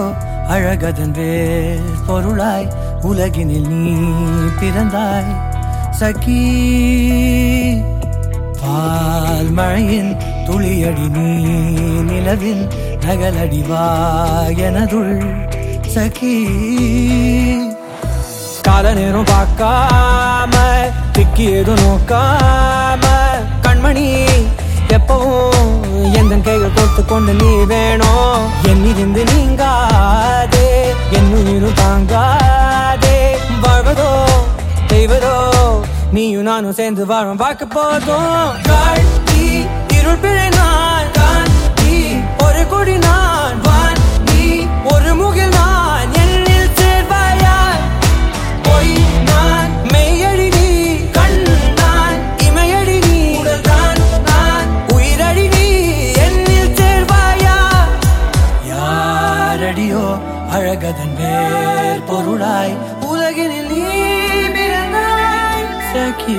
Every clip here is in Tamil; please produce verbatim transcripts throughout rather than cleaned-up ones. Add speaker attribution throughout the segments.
Speaker 1: அழகதன் வேர் பொருளாய் உலகினில் நீ பிறந்தாய் சகி. பால் மழையின் துளியடி நீ நிலவின் நகலடிவா எனதுள் சகி. கால நேரம் பார்க்காம திக்கி ஏதோ நோக்காம கண்மணி எப்பவும் எந்த கைகள் கொடுத்து கொண்டு நீ வேணும். என்னிருந்து நீங்காதே என்னுயிரும் தாங்காதே. வாழ்வதோ செய்வதோ நீயும் நானும் சேர்ந்து வாழும் பார்க்க போதும். காட்டி இருள் பிழை நான் காட்டி ஒரு கொடி நான் வான் நீ ஒரு முகில் நான் என்னில் சேர்வாயா. பொய் நான் மெய்யடி நீ கண் நான் இமையடி நீ உடல் தான் நான் உயிரடி நீ என்னில் சேர்வாயா. யாரடியோ அழகதன் வேர் பொருளாய் உலகினில் நீ பிறந்தாய் சகி.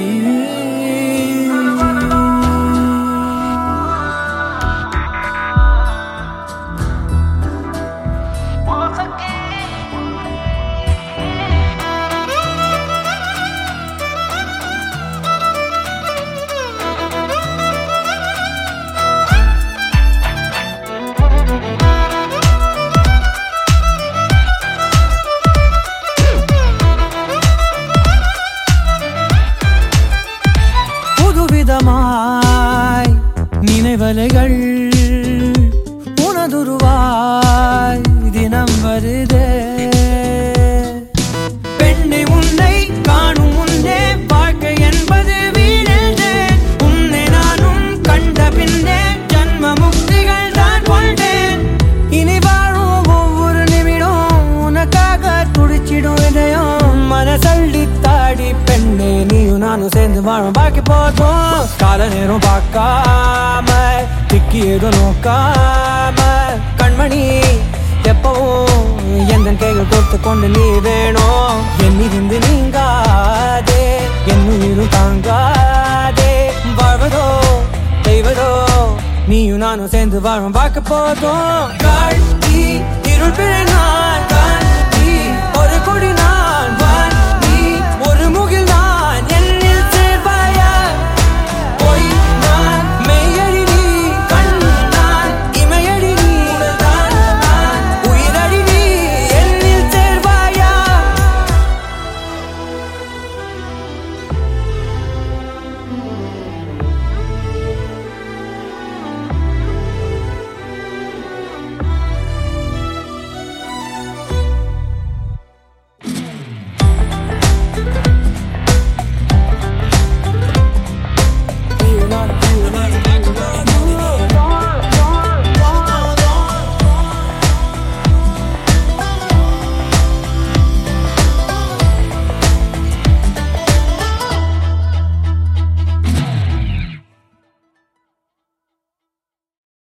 Speaker 1: புதுவிதமாய் நினைவலைகள் உனதுருவாய் தினம் வருதே. பெண்ணை உன்னை காணும் முன்னே வாழ்க்கை என்பது வீழ்ந்தே. உன்னை நானும் கண்ட பின்னே ஜன்ம முக்திகள் தான் கொண்டேன். இனி வாழும் ஒவ்வொரு நிமிடம் உனக்காக துடிச்சிடும் இதயம். மனசள்ளி தாடி பெண்ணே நீயும் நானும் சேர்ந்து வாழும் பாக்கி போதும். கால நேரம் பார்க்காம திக்கி ஏதோ நோக்காம கண்மணி எப்பவும் எந்த கைகள் கொடுத்து கொண்டு நீ வேணும். என்னிருந்து நீங்காதே என்னுயிரும் தாங்காதே. வாழ்வதோ செய்வதோ நீயும் நானும் சேர்ந்து வாழும் பார்க்க போதும். காட்டி இருள் பிழை நான் காட்டி ஒரு கொடி நான்